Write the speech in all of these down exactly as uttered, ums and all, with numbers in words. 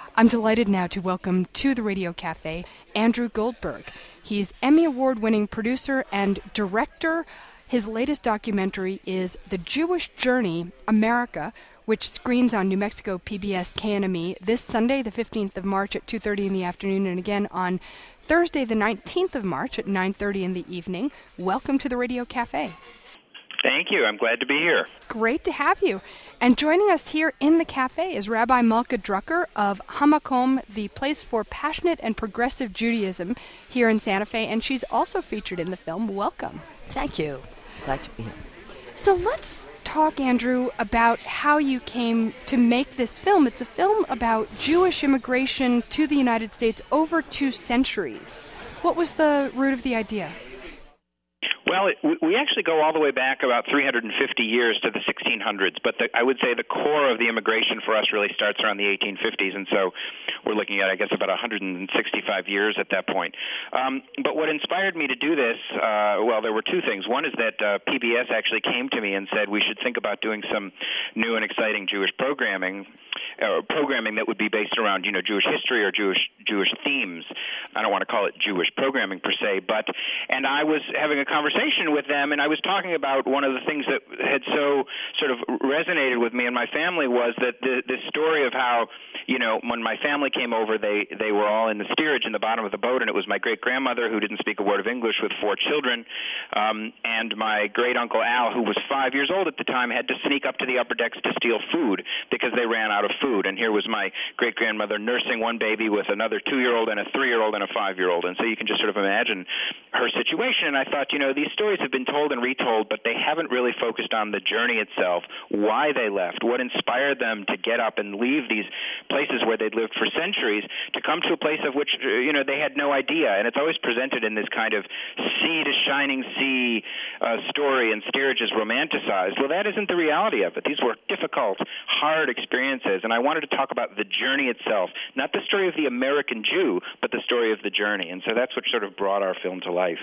I'm delighted now to welcome to the Radio Cafe Andrew Goldberg. He's Emmy Award-winning producer and director. His latest documentary is The Jewish Journey, America, which screens on New Mexico P B S K N M E this Sunday, the fifteenth of March at two thirty in the afternoon, and again on Thursday, the nineteenth of March at nine thirty in the evening. Welcome to the Radio Cafe. Thank you. I'm glad to be here. Great to have you. And joining us here in the cafe is Rabbi Malka Drucker of Hamakom, the place for passionate and progressive Judaism here in Santa Fe, and she's also featured in the film. Welcome. Thank you. Glad to be here. So let's talk, Andrew, about how you came to make this film. It's a film about Jewish immigration to the United States over two centuries. What was the root of the idea? Well, it, we actually go all the way back about three hundred fifty years to the sixteen hundreds, but the, I would say the core of the immigration for us really starts around the eighteen fifties, and so we're looking at, I guess, about one hundred sixty-five years at that point. Um, but what inspired me to do this, uh, well, there were two things. One is that uh, P B S actually came to me and said we should think about doing some new and exciting Jewish programming, uh, programming that would be based around, you know, Jewish history or Jewish Jewish themes. I don't want to call it Jewish programming per se, but and I was having a conversation with them, and I was talking about one of the things that had so sort of resonated with me and my family was that the, this story of how, you know, when my family came over, they, they were all in the steerage in the bottom of the boat, and it was my great-grandmother who didn't speak a word of English with four children, um, and my great-uncle Al, who was five years old at the time, had to sneak up to the upper decks to steal food because they ran out of food, and here was my great-grandmother nursing one baby with another two-year-old and a three-year-old and a five-year-old, and so you can just sort of imagine her situation, and I thought, you know, these stories have been told and retold, but they haven't really focused on the journey itself, why they left, what inspired them to get up and leave these places where they'd lived for centuries to come to a place of which, you know, they had no idea. And it's always presented in this kind of sea to shining sea uh, story, and steerage is romanticized. Well, that isn't the reality of it. These were difficult, hard experiences, and I wanted to talk about the journey itself, not the story of the American Jew, but the story of the journey. And so that's what sort of brought our film to life.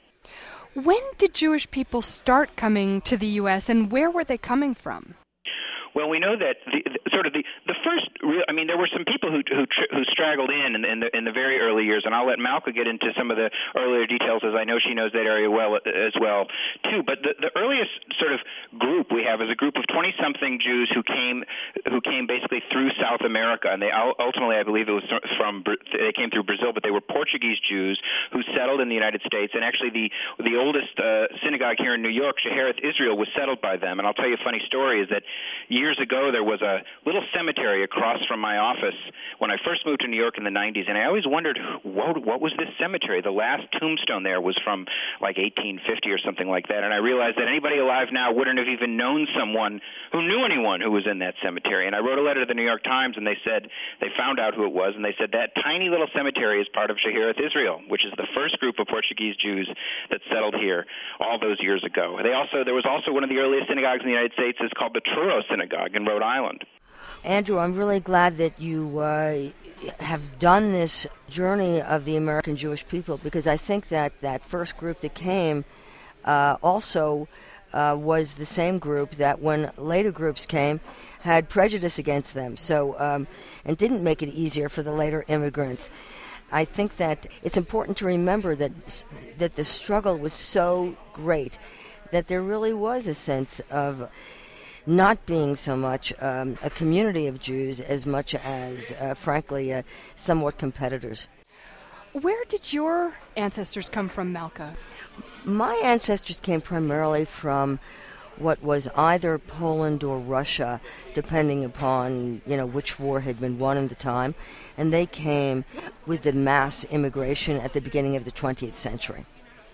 When did Jewish people start coming to the U S, and where were they coming from? Well, we know that the, the, sort of the, the first real, I mean, there were some people who who, who straggled in in, in, the, in the very early years, and I'll let Malka get into some of the earlier details, as I know she knows that area well as well, too. But the, the earliest sort of group we have is a group of twenty-something Jews who came who came basically through South America, and they ultimately, I believe it was from, they came through Brazil, but they were Portuguese Jews who settled in the United States, and actually the, the oldest uh, synagogue here in New York, Sheheret Israel, was settled by them. And I'll tell you a funny story is that years ago, there was a little cemetery across from my office when I first moved to New York in the nineties, and I always wondered, what, what was this cemetery? The last tombstone there was from like eighteen fifty or something like that, and I realized that anybody alive now wouldn't have even known someone who knew anyone who was in that cemetery. And I wrote a letter to the New York Times, and they said, they found out who it was, and they said that tiny little cemetery is part of Sheheret Israel, which is the first group of Portuguese Jews that settled here all those years ago. They also, there was also one of the earliest synagogues in the United States is called the Truro Synagogue in Rhode Island. Andrew, I'm really glad that you uh, have done this journey of the American Jewish people, because I think that that first group that came uh, also uh, was the same group that when later groups came had prejudice against them, so um, and didn't make it easier for the later immigrants. I think that it's important to remember that that the struggle was so great that there really was a sense of not being so much um, a community of Jews as much as, uh, frankly, uh, somewhat competitors. Where did your ancestors come from, Malka? My ancestors came primarily from what was either Poland or Russia, depending upon, you know, which war had been won at the time, and they came with the mass immigration at the beginning of the twentieth century.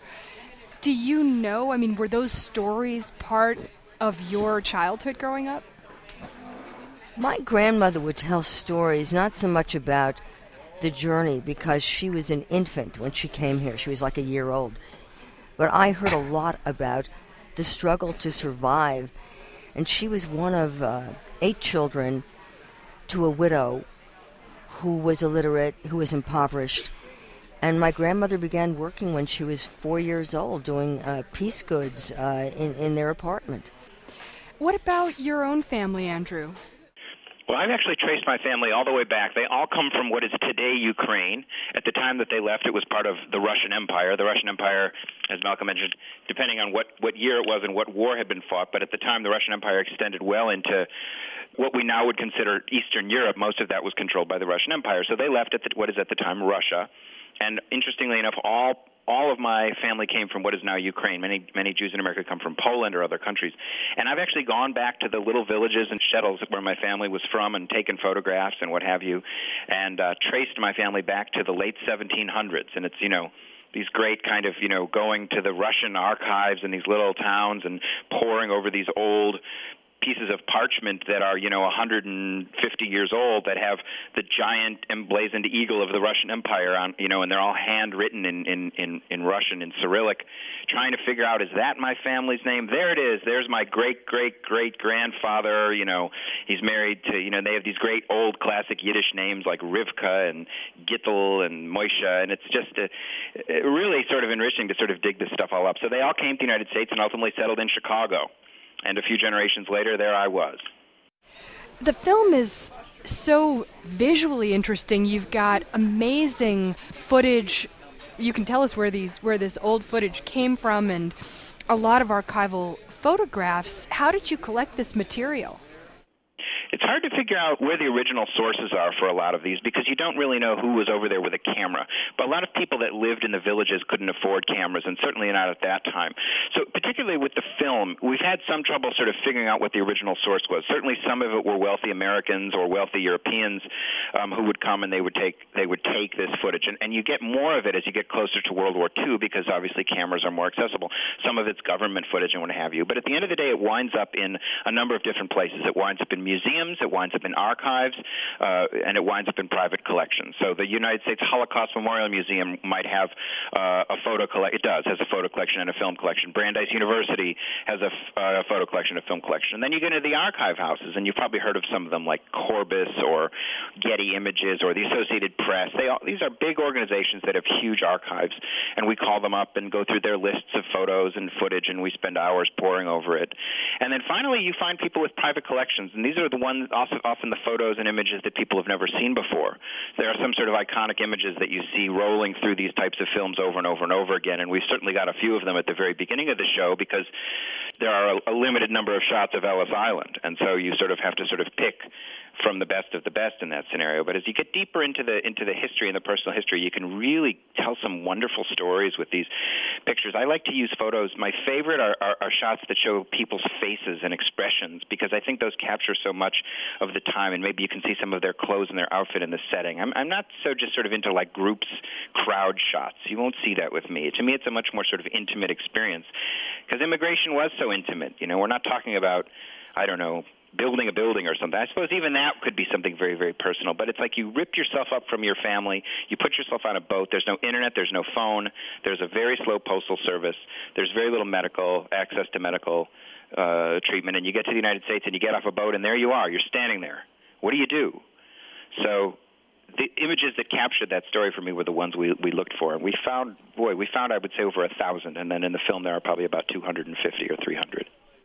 Do you know, I mean, were those stories part of your childhood growing up? My grandmother would tell stories not so much about the journey, because she was an infant when she came here. She was like a year old. But I heard a lot about the struggle to survive, and she was one of uh, eight children to a widow who was illiterate, who was impoverished. And my grandmother began working when she was four years old, doing uh, piece goods uh, in, in their apartment. What about your own family, Andrew? Well, I've actually traced my family all the way back. They all come from what is today Ukraine. At the time that they left, it was part of the Russian Empire. The Russian Empire, as Malcolm mentioned, depending on what, what year it was and what war had been fought, but at the time the Russian Empire extended well into what we now would consider Eastern Europe. Most of that was controlled by the Russian Empire. So they left at the, what is at the time Russia. And interestingly enough, all all of my family came from what is now Ukraine. Many many Jews in America come from Poland or other countries. And I've actually gone back to the little villages and shtetls where my family was from and taken photographs and what have you, and uh, traced my family back to the late seventeen hundreds. And it's, you know, these great kind of, you know, going to the Russian archives in these little towns and poring over these old pieces of parchment that are, you know, one hundred fifty years old that have the giant emblazoned eagle of the Russian Empire on, you know, and they're all handwritten in, in, in, in Russian, in Cyrillic, trying to figure out, is that my family's name? There it is. There's my great-great-great-grandfather. You know, he's married to, you know, they have these great old classic Yiddish names like Rivka and Gittel and Moshe, and it's just a, a really sort of enriching to sort of dig this stuff all up. So they all came to the United States and ultimately settled in Chicago. And a few generations later, there I was. The film is so visually interesting. You've got amazing footage. You can tell us where these where this old footage came from, and a lot of archival photographs. How did you collect this material? It's hard to figure out where the original sources are for a lot of these because you don't really know who was over there with a camera. But a lot of people that lived in the villages couldn't afford cameras, and certainly not at that time. So particularly with the film, we've had some trouble sort of figuring out what the original source was. Certainly some of it were wealthy Americans or wealthy Europeans um, who would come and they would take they would take this footage. And, and you get more of it as you get closer to World War Two because obviously cameras are more accessible. Some of it's government footage and what have you. But at the end of the day, it winds up in a number of different places. It winds up in museums. It winds up in archives, uh, and it winds up in private collections. So the United States Holocaust Memorial Museum might have uh, a photo collection. It does, has a photo collection and a film collection. Brandeis University has a, f- uh, a photo collection and a film collection. And then you get into the archive houses, and you've probably heard of some of them like Corbis or Getty Images or the Associated Press. They all, these are big organizations that have huge archives, and we call them up and go through their lists of photos and footage, and we spend hours poring over it. And then finally, you find people with private collections, and these are the ones also often the photos and images that people have never seen before. There are some sort of iconic images that you see rolling through these types of films over and over and over again, and we've certainly got a few of them at the very beginning of the show because there are a, a limited number of shots of Ellis Island, and so you sort of have to sort of pick from the best of the best in that scenario. But as you get deeper into the into the history and the personal history, you can really tell some wonderful stories with these pictures. I like to use photos. My favorite are, are, are shots that show people's faces and expressions because I think those capture so much of the time, and maybe you can see some of their clothes and their outfit in the setting. I'm, I'm not so just sort of into like groups, crowd shots. You won't see that with me. To me, it's a much more sort of intimate experience because immigration was so intimate. You know, we're not talking about, I don't know, building a building or something. I suppose even that could be something very, very personal. But it's like you rip yourself up from your family. You put yourself on a boat. There's no internet. There's no phone. There's a very slow postal service. There's very little medical access to medical uh, treatment. And you get to the United States and you get off a boat and there you are. You're standing there. What do you do? So the images that captured that story for me were the ones we we looked for. And we found, boy, we found, I would say, over a thousand. And then in the film there are probably about two hundred fifty or three hundred.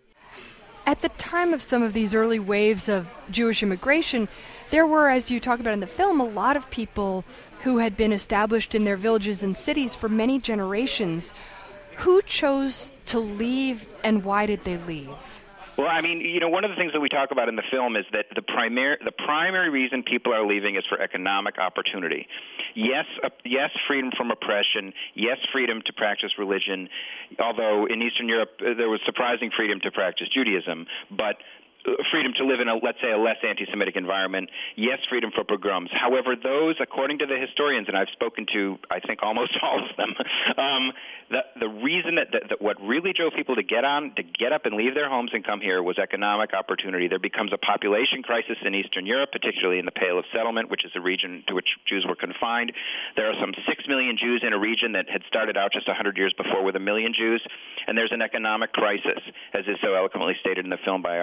At the time of some of these early waves of Jewish immigration, there were, as you talk about in the film, a lot of people who had been established in their villages and cities for many generations. Who chose to leave, and why did they leave? Well, I mean, you know, one of the things that we talk about in the film is that the primary the primary reason people are leaving is for economic opportunity. Yes, uh, yes, freedom from oppression. Yes, freedom to practice religion. Although in Eastern Europe uh, there was surprising freedom to practice Judaism, but freedom to live in, a, let's say, a less anti-Semitic environment. Yes, freedom for pogroms. However, those, according to the historians, and I've spoken to, I think, almost all of them, um, the, the reason that, that, that what really drove people to get on, to get up and leave their homes and come here was economic opportunity. There becomes a population crisis in Eastern Europe, particularly in the Pale of Settlement, which is a region to which Jews were confined. There are some six million Jews in a region that had started out just one hundred years before with a million Jews, and there's an economic crisis, as is so eloquently stated in the film by our professor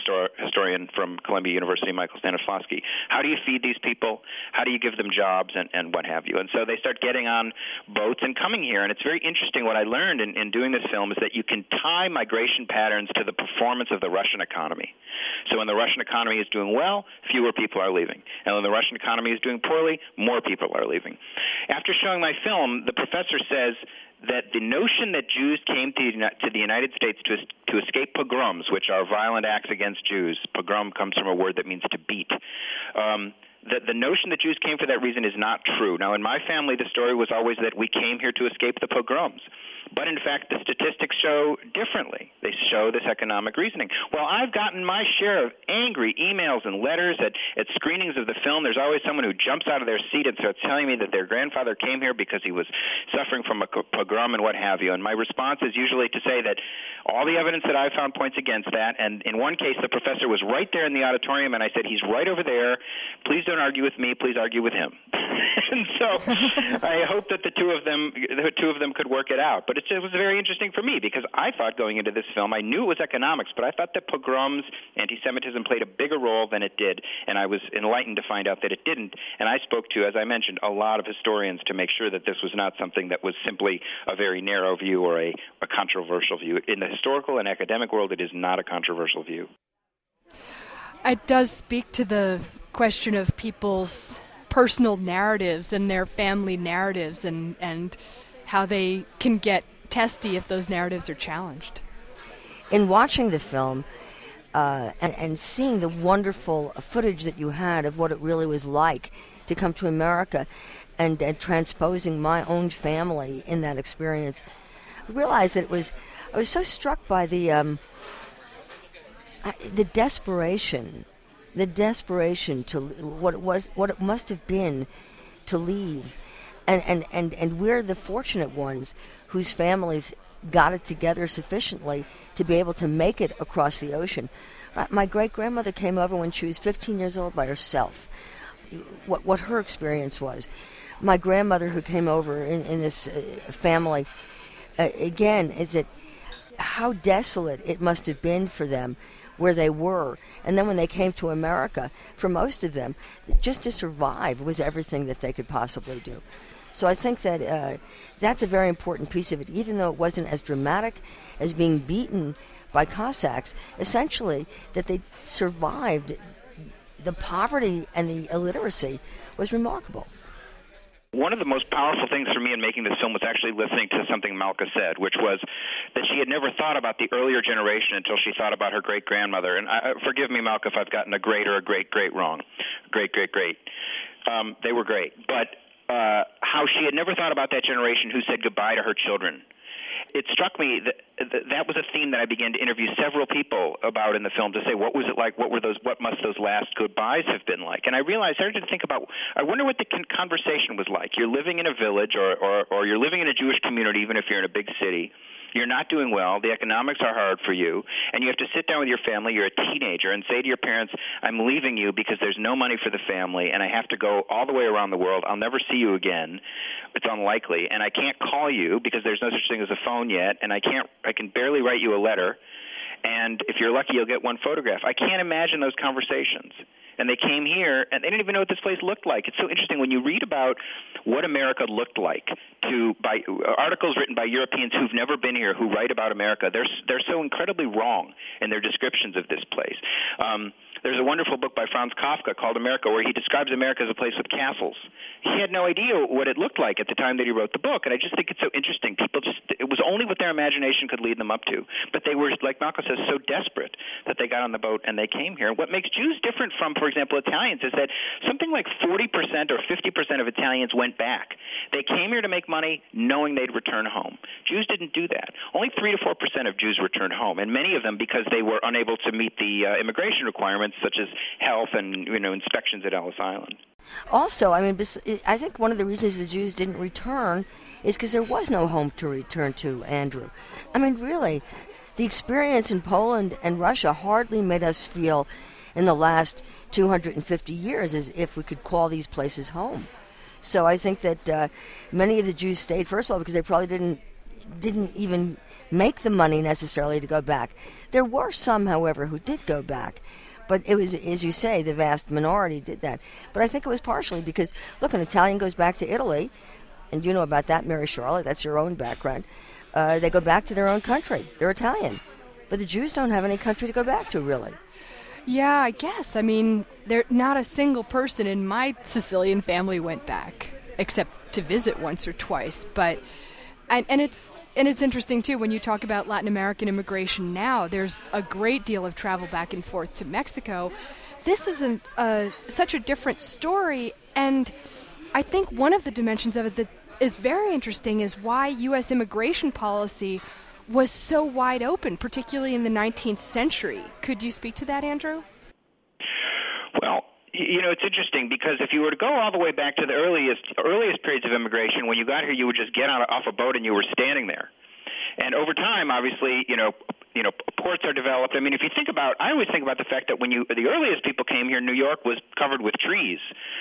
histor- historian from Columbia University, Michael Stanislavski. How do you feed these people? How do you give them jobs and, and what have you? And so they start getting on boats and coming here. And it's very interesting. What I learned in, in doing this film is that you can tie migration patterns to the performance of the Russian economy. So when the Russian economy is doing well, fewer people are leaving. And when the Russian economy is doing poorly, more people are leaving. After showing my film, the professor says that the notion that Jews came to, to the United States to, to escape pogroms, which are violent acts against Jews — pogrom comes from a word that means to beat um, — that the notion that Jews came for that reason is not true. Now, in my family, the story was always that we came here to escape the pogroms. But, in fact, the statistics show differently. They show this economic reasoning. Well, I've gotten my share of angry emails and letters at, at screenings of the film. There's always someone who jumps out of their seat and starts telling me that their grandfather came here because he was suffering from a pogrom and what have you. And my response is usually to say that all the evidence that I've found points against that. And in one case, the professor was right there in the auditorium, and I said, he's right over there. Please don't argue with me. Please argue with him. And so I hope that the two of them, the two of them could work it out. But it was very interesting for me because I thought going into this film, I knew it was economics, but I thought that pogroms, anti-Semitism played a bigger role than it did, and I was enlightened to find out that it didn't. And I spoke to, as I mentioned, a lot of historians to make sure that this was not something that was simply a very narrow view or a, a controversial view. In the historical and academic world, it is not a controversial view. It does speak to the question of people's personal narratives and their family narratives and, and how they can get testy if those narratives are challenged. In watching the film uh, and, and seeing the wonderful footage that you had of what it really was like to come to America and, and transposing my own family in that experience, I realized that it was, I was so struck by the, um, the desperation, the desperation to what it was, what it must have been to leave. And, and, and, and we're the fortunate ones whose families got it together sufficiently to be able to make it across the ocean. My great-grandmother came over when she was fifteen years old by herself, what, what her experience was. My grandmother who came over in, in this uh, family, uh, again, is it how desolate it must have been for them where they were. And then when they came to America, for most of them, just to survive was everything that they could possibly do. So I think that uh, that's a very important piece of it, even though it wasn't as dramatic as being beaten by Cossacks, essentially that they survived the poverty and the illiteracy was remarkable. One of the most powerful things for me in making this film was actually listening to something Malka said, which was that she had never thought about the earlier generation until she thought about her great-grandmother. And I, forgive me, Malka, if I've gotten a great or a great-great wrong. Great, great, great. Um, they were great. But uh, how she had never thought about that generation who said goodbye to her children. It struck me that, that that was a theme that I began to interview several people about in the film to say, what was it like? What were those? What must those last goodbyes have been like? And I realized, I started to think about, I wonder what the conversation was like. You're living in a village or, or, or you're living in a Jewish community, even if you're in a big city. You're not doing well. The economics are hard for you. And you have to sit down with your family. You're a teenager and say to your parents, I'm leaving you because there's no money for the family and I have to go all the way around the world. I'll never see you again. It's unlikely. And I can't call you because there's no such thing as a phone yet. And I can't, I can barely write you a letter. And if you're lucky, you'll get one photograph. I can't imagine those conversations. And they came here, and they didn't even know what this place looked like. It's so interesting when you read about what America looked like to by articles written by Europeans who've never been here, who write about America. They're they're so incredibly wrong in their descriptions of this place. Um, there's a wonderful book by Franz Kafka called America, where he describes America as a place with castles. He had no idea what it looked like at the time that he wrote the book, and I just think it's so interesting. People just, it was only what their imagination could lead them up to. But they were, like Malka says, so desperate that they got on the boat and they came here. What makes Jews different from, for example, Italians is that something like forty percent or fifty percent of Italians went back. They came here to make money knowing they'd return home. Jews didn't do that. Only three to four percent of Jews returned home, and many of them because they were unable to meet the uh, immigration requirements such as health and, you know, inspections at Ellis Island. Also, I mean, I think one of the reasons the Jews didn't return is because there was no home to return to, Andrew. I mean, really, the experience in Poland and Russia hardly made us feel in the last two hundred fifty years as if we could call these places home. So I think that uh, many of the Jews stayed, first of all, because they probably didn't didn't even make the money necessarily to go back. There were some, however, who did go back. But it was, as you say, the vast minority did that. But I think it was partially because, look, an Italian goes back to Italy, and you know about that, Mary Charlotte, that's your own background. Uh, they go back to their own country. They're Italian. But the Jews don't have any country to go back to, really. Yeah, I guess. I mean, there not a single person in my Sicilian family went back, except to visit once or twice. But and, and it's and it's interesting too when you talk about Latin American immigration now. There's a great deal of travel back and forth to Mexico. This isn't uh, such a different story, and I think one of the dimensions of it that is very interesting is why U S immigration policy was so wide open, particularly in the nineteenth century. Could you speak to that, Andrew? Well, you know, it's interesting because if you were to go all the way back to the earliest earliest periods of immigration, when you got here, you would just get on, off a boat and you were standing there. And over time, obviously, you know, you know, ports are developed. I mean, if you think about, I always think about the fact that when you the earliest people came here, New York was covered with trees.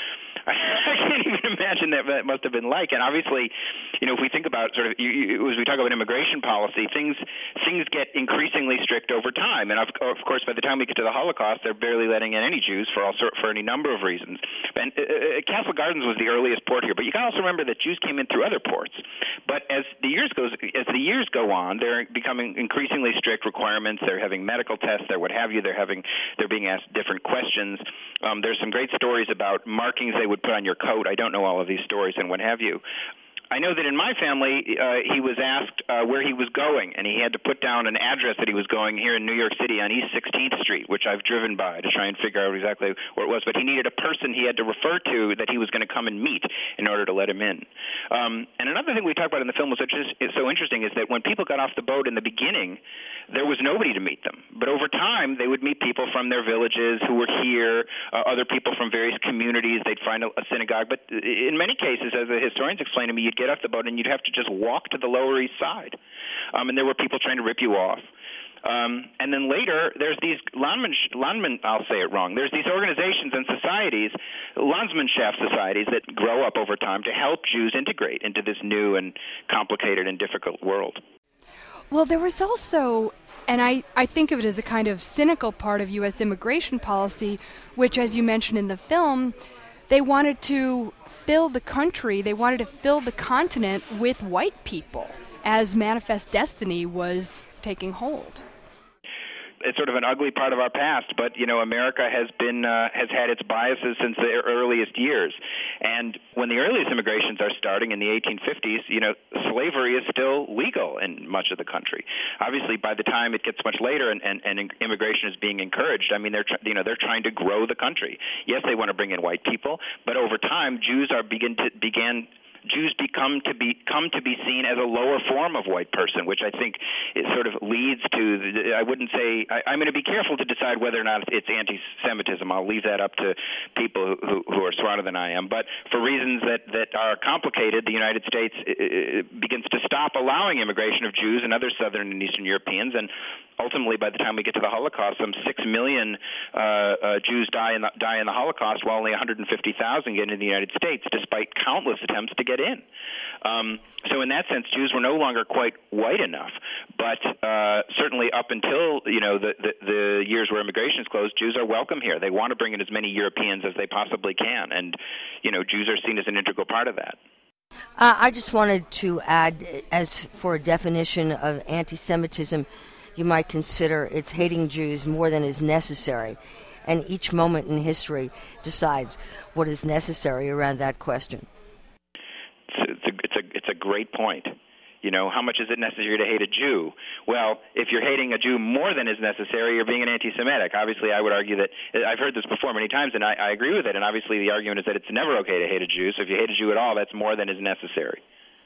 I can't even imagine that that must have been like. And obviously, you know, if we think about sort of you, you, as we talk about immigration policy, things things get increasingly strict over time. And of, of course, by the time we get to the Holocaust, they're barely letting in any Jews for all sort, for any number of reasons. And uh, uh, Castle Gardens was the earliest port here, but you can also remember that Jews came in through other ports. But as the years goes as the years go on, they're becoming increasingly strict requirements. They're having medical tests. They're what have you. They're having they're being asked different questions. Um, there's some great stories about markings they would put on your coat. I don't know all of these stories and what have you. I know that in my family, uh, he was asked uh, where he was going, and he had to put down an address that he was going here in New York City on East sixteenth Street, which I've driven by to try and figure out exactly where it was. But he needed a person he had to refer to that he was going to come and meet in order to let him in. Um, and another thing we talk about in the film, which is, is so interesting, is that when people got off the boat in the beginning, there was nobody to meet them. But over time, they would meet people from their villages who were here, uh, other people from various communities. They'd find a, a synagogue. But in many cases, as the historians explained to me, you'd get off the boat and you'd have to just walk to the Lower East Side. Um, and there were people trying to rip you off. Um, and then later, there's these Landmann, Landmann, I'll say it wrong, there's these organizations and societies, Landsmannschaft societies, that grow up over time to help Jews integrate into this new and complicated and difficult world. Well, there was also, and I, I think of it as a kind of cynical part of U S immigration policy, which, as you mentioned in the film, they wanted to fill the country, they wanted to fill the continent with white people as Manifest Destiny was taking hold. It's sort of an ugly part of our past, but, you know, America has been uh, has had its biases since the earliest years. And when the earliest immigrations are starting in the eighteen fifties, you know, slavery is still legal in much of the country. Obviously, by the time it gets much later and, and, and immigration is being encouraged, I mean, they're tr- you know they're trying to grow the country. Yes, they want to bring in white people, but over time, Jews are begin to began. Jews become to be come to be seen as a lower form of white person, which I think it sort of leads to. The, I wouldn't say I, I'm going to be careful to decide whether or not it's anti-Semitism. I'll leave that up to people who, who are smarter than I am. But for reasons that, that are complicated, the United States uh, begins to stop allowing immigration of Jews and other Southern and Eastern Europeans, and ultimately, by the time we get to the Holocaust, some six million uh, uh, Jews die in the, die in the Holocaust, while only one hundred fifty thousand get into the United States, despite countless attempts to get in. Um, so in that sense, Jews were no longer quite white enough. But uh, certainly up until, you know, the, the, the years where immigration is closed, Jews are welcome here. They want to bring in as many Europeans as they possibly can. And, you know, Jews are seen as an integral part of that. Uh, I just wanted to add, as for a definition of anti-Semitism, you might consider it's hating Jews more than is necessary. And each moment in history decides what is necessary around that question. It's a, it's a, it's a great point. You know, how much is it necessary to hate a Jew? Well, if you're hating a Jew more than is necessary, you're being an anti-Semitic. Obviously, I would argue that, I've heard this before many times, and I, I agree with it, and obviously the argument is that it's never okay to hate a Jew, so if you hate a Jew at all, that's more than is necessary.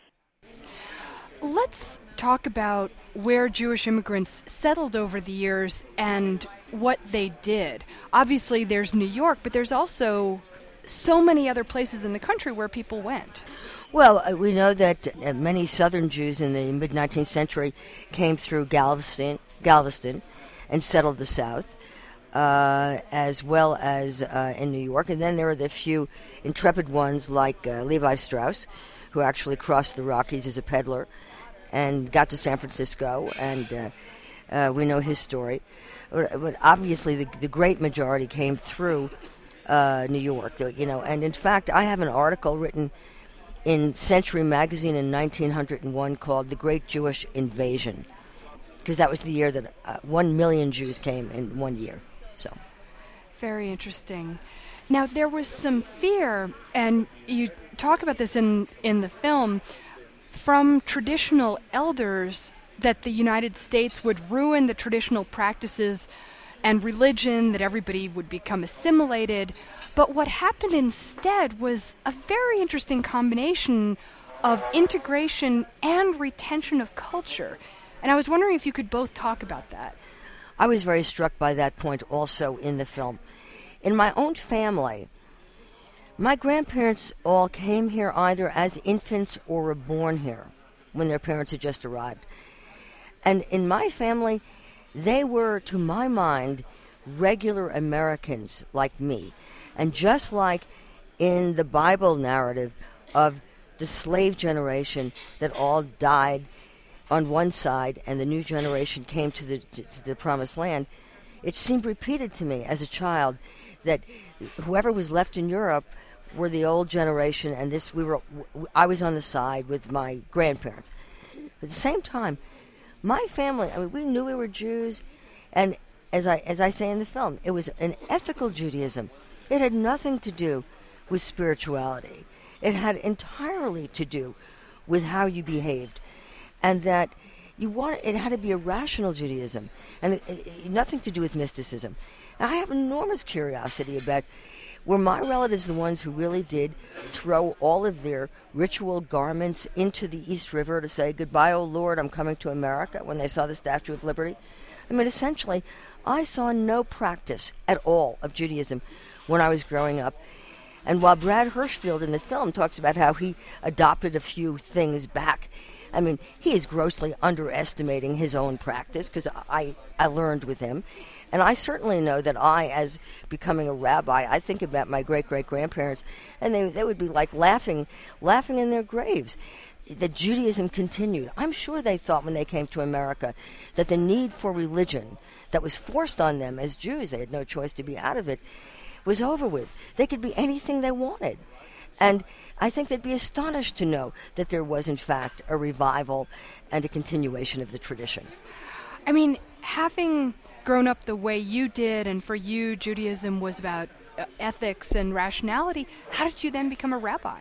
Let's talk about where Jewish immigrants settled over the years and what they did. Obviously, there's New York, but there's also so many other places in the country where people went. Well, uh, we know that uh, many Southern Jews in the mid-nineteenth century came through Galveston, Galveston and settled the South, uh, as well as uh, in New York. And then there are the few intrepid ones like uh, Levi Strauss, who actually crossed the Rockies as a peddler and got to San Francisco, and uh, uh, we know his story. But, but obviously, the, the great majority came through uh, New York, you know. And in fact, I have an article written in Century Magazine in nineteen oh one called "The Great Jewish Invasion," because that was the year that uh, one million Jews came in one year. So, very interesting. Now, there was some fear, and you talk about this in, in the film, from traditional elders that the United States would ruin the traditional practices and religion, that everybody would become assimilated. But what happened instead was a very interesting combination of integration and retention of culture. And I was wondering if you could both talk about that. I was very struck by that point also in the film. In my own family, my grandparents all came here either as infants or were born here when their parents had just arrived. And in my family, they were, to my mind, regular Americans like me. And just like in the Bible narrative of the slave generation that all died on one side and the new generation came to the, to, to the promised land, it seemed repeated to me as a child that whoever was left in Europe were the old generation, and this we were. I was on the side with my grandparents. At the same time, my family, I mean, we knew we were Jews, and as I as I say in the film, it was an ethical Judaism. It had nothing to do with spirituality. It had entirely to do with how you behaved, and that you want it had to be a rational Judaism, and it, it, nothing to do with mysticism. And I have enormous curiosity about, were my relatives the ones who really did throw all of their ritual garments into the East River to say, "Goodbye, oh Lord, I'm coming to America," when they saw the Statue of Liberty? I mean, essentially, I saw no practice at all of Judaism when I was growing up. And while Brad Hirschfield in the film talks about how he adopted a few things back, I mean, he is grossly underestimating his own practice, because I, I learned with him. And I certainly know that I, as becoming a rabbi, I think about my great-great-grandparents, and they they would be like laughing, laughing in their graves that Judaism continued. I'm sure they thought when they came to America that the need for religion that was forced on them as Jews, they had no choice to be out of it, was over with. They could be anything they wanted. And I think they'd be astonished to know that there was, in fact, a revival and a continuation of the tradition. I mean, having grown up the way you did, and for you, Judaism was about uh, ethics and rationality, how did you then become a rabbi?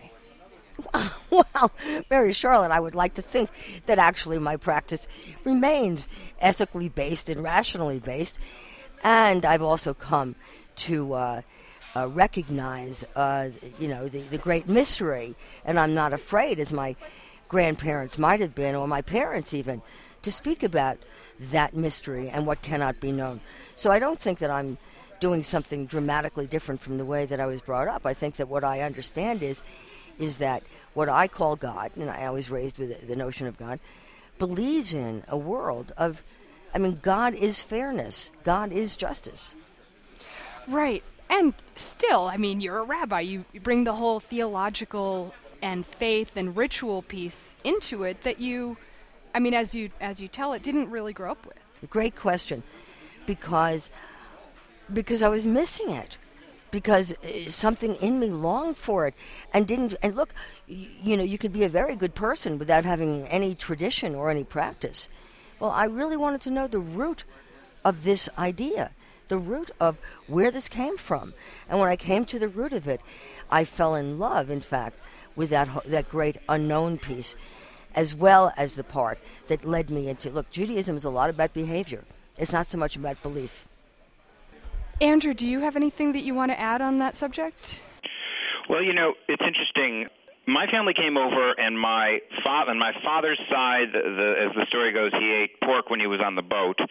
Well, Mary Charlotte, I would like to think that actually my practice remains ethically based and rationally based. And I've also come to uh, uh, recognize, uh, you know, the, the great mystery. And I'm not afraid, as my grandparents might have been, or my parents even, to speak about that mystery and what cannot be known. So I don't think that I'm doing something dramatically different from the way that I was brought up. I think that what I understand is is that what I call God, and I was raised with the notion of God, believes in a world of, I mean, God is fairness. God is justice. Right. And still, I mean, you're a rabbi. You, you bring the whole theological and faith and ritual piece into it that you, I mean, as you as you tell it, didn't really grow up with. Great question. Because, because I was missing it. Because something in me longed for it and didn't. And look, you, you know, you could be a very good person without having any tradition or any practice. Well, I really wanted to know the root of this idea, the root of where this came from. And when I came to the root of it, I fell in love, in fact, with that that great unknown piece, as well as the part that led me into, look, Judaism is a lot about behavior. It's not so much about belief. Andrew, do you have anything that you want to add on that subject? Well, you know, it's interesting. My family came over, and my father, on my father's side, the, the, as the story goes, he ate pork when he was on the boat,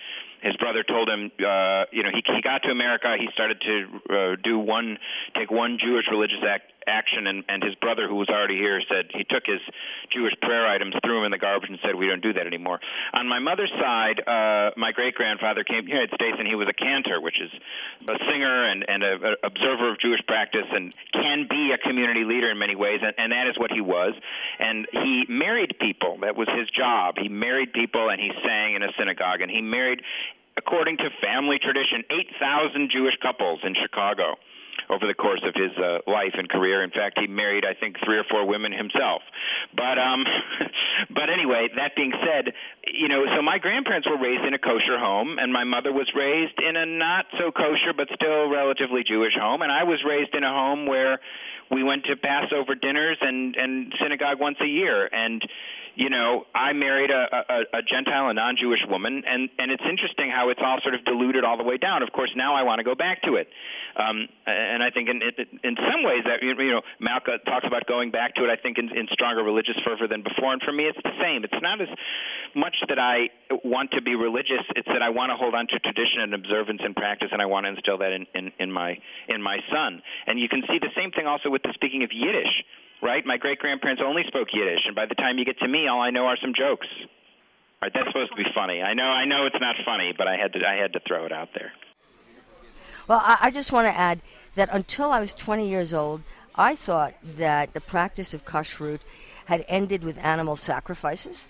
his brother told him, uh, you know, he, he got to America. He started to uh, do one, take one Jewish religious act, action, and, and his brother, who was already here, said he took his Jewish prayer items, threw them in the garbage, and said, "We don't do that anymore." On my mother's side, uh, my great-grandfather came to the United States, and he was a cantor, which is a singer and, and a, a observer of Jewish practice, and can be a community leader in many ways, and, and that is what he was. And he married people. That was his job. He married people, and he sang in a synagogue, and he married, according to family tradition, eight thousand Jewish couples in Chicago over the course of his uh, life and career. In fact, he married, I think, three or four women himself. But um, but anyway, that being said, you know, so my grandparents were raised in a kosher home, and my mother was raised in a not so kosher but still relatively Jewish home, and I was raised in a home where we went to Passover dinners and, and synagogue once a year. And you know, I married a, a, a Gentile, a non-Jewish woman, and, and it's interesting how it's all sort of diluted all the way down. Of course, now I want to go back to it. Um, and I think in, in some ways that, you know, Malka talks about going back to it, I think, in, in stronger religious fervor than before. And for me, it's the same. It's not as much that I want to be religious. It's that I want to hold on to tradition and observance and practice, and I want to instill that in, in, in my in my son. And you can see the same thing also with the speaking of Yiddish. Right? My great-grandparents only spoke Yiddish, and by the time you get to me, all I know are some jokes. Right? That's supposed to be funny. I know I know it's not funny, but I had to I had to throw it out there. Well, I, I just want to add that until I was twenty years old, I thought that the practice of kashrut had ended with animal sacrifices.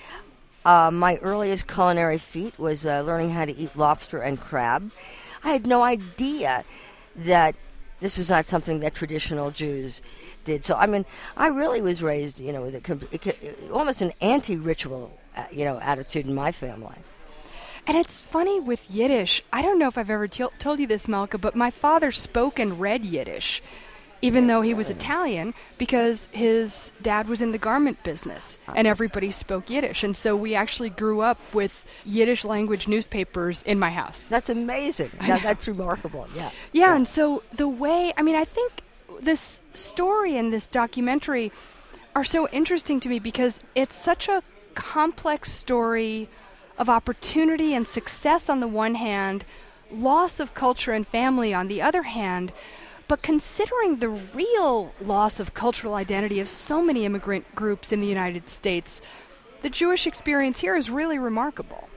Uh, my earliest culinary feat was uh, learning how to eat lobster and crab. I had no idea that this was not something that traditional Jews did. So, I mean, I really was raised, you know, with a, almost an anti-ritual, uh, you know, attitude in my family. And it's funny with Yiddish. I don't know if I've ever t- told you this, Malka, but my father spoke and read Yiddish, even though he was Italian, because his dad was in the garment business, and everybody spoke Yiddish. And so we actually grew up with Yiddish language newspapers in my house. That's amazing. That, that's remarkable, yeah. yeah. Yeah, and so the way, I mean, I think this story and this documentary are so interesting to me because it's such a complex story of opportunity and success on the one hand, loss of culture and family on the other hand. But considering the real loss of cultural identity of so many immigrant groups in the United States, the Jewish experience here is really remarkable.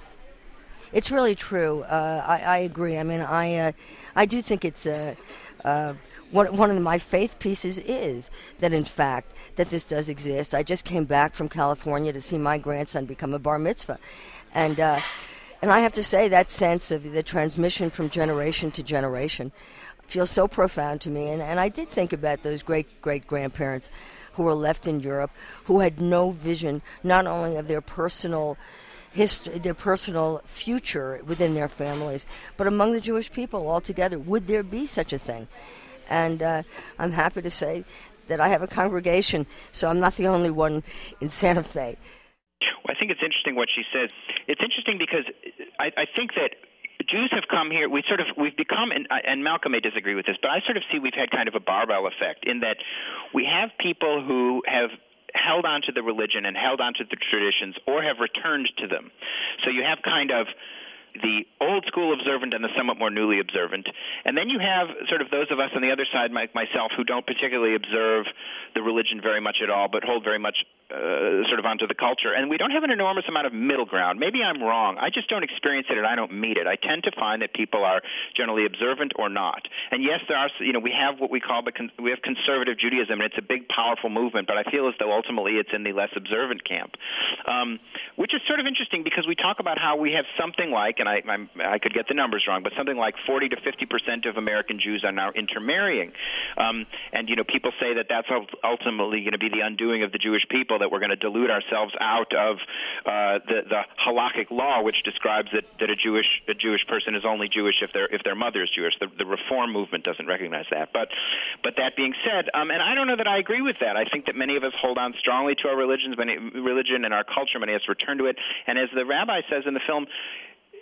It's really true. Uh, I, I agree. I mean, I uh, I do think it's uh, uh, one one of my faith pieces is that, in fact, that this does exist. I just came back from California to see my grandson become a bar mitzvah, and uh, and I have to say that sense of the transmission from generation to generation feels so profound to me. And, and I did think about those great-great-grandparents who were left in Europe, who had no vision not only of their personal history, their personal future within their families, but among the Jewish people altogether. Would there be such a thing? And uh, I'm happy to say that I have a congregation, so I'm not the only one in Santa Fe. Well, I think it's interesting what she says. It's interesting because I, I think that Jews have come here. We sort of we've become, and, and Malcolm may disagree with this, but I sort of see we've had kind of a barbell effect in that we have people who have held on to the religion and held on to the traditions or have returned to them. So you have kind of the old school observant and the somewhat more newly observant. And then you have sort of those of us on the other side, like myself, who don't particularly observe the religion very much at all, but hold very much uh, sort of onto the culture. And we don't have an enormous amount of middle ground. Maybe I'm wrong. I just don't experience it and I don't meet it. I tend to find that people are generally observant or not. And yes, there are, you know, we have what we call the, con- we have conservative Judaism, and it's a big, powerful movement, but I feel as though ultimately it's in the less observant camp, um, which is sort of interesting because we talk about how we have something like, and I, I'm, I could get the numbers wrong, but something like forty to fifty percent of American Jews are now intermarrying. Um, and, you know, people say that that's ultimately going to be the undoing of the Jewish people, that we're going to dilute ourselves out of uh, the, the halakhic law, which describes that, that a Jewish a Jewish person is only Jewish if their if their mother is Jewish. The, the Reform movement doesn't recognize that. But but that being said, um, and I don't know that I agree with that. I think that many of us hold on strongly to our religions, many, religion and our culture. Many of us return to it. And as the rabbi says in the film,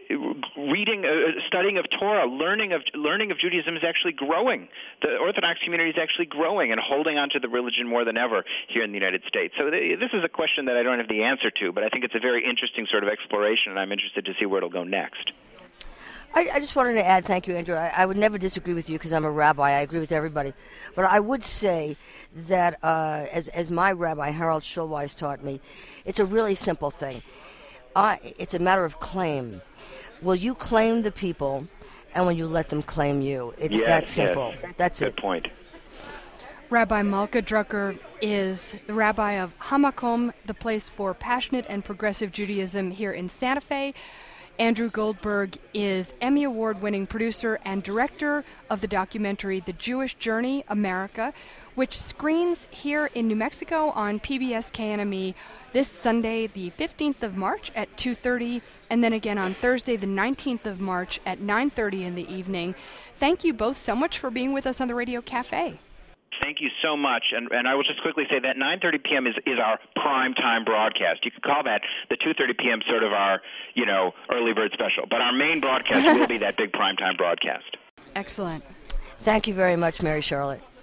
reading, uh, studying of Torah, learning of learning of Judaism is actually growing. The Orthodox community is actually growing and holding on to the religion more than ever here in the United States. So th- this is a question that I don't have the answer to, but I think it's a very interesting sort of exploration, and I'm interested to see where it'll go next. I, I just wanted to add, thank you, Andrew. I, I would never disagree with you because I'm a rabbi. I agree with everybody. But I would say that, uh, as, as my rabbi, Harold Schulweis, taught me, it's a really simple thing. I, it's a matter of claim. Will you claim the people, and will you let them claim you? It's yes, that simple. Yes. That's Good it. Good point. Rabbi Malka Drucker is the rabbi of Hamakom, the place for passionate and progressive Judaism here in Santa Fe. Andrew Goldberg is Emmy Award-winning producer and director of the documentary The Jewish Journey, America, which screens here in New Mexico on P B S K N M E this Sunday, the fifteenth of March at two thirty, and then again on Thursday, the nineteenth of March at nine thirty in the evening. Thank you both so much for being with us on the Radio Cafe. Thank you so much, and, and I will just quickly say that nine thirty p.m. is, is our prime time broadcast. You could call that the two thirty p.m. sort of our, you know, early bird special, but our main broadcast will be that big prime time broadcast. Excellent. Thank you very much, Mary Charlotte.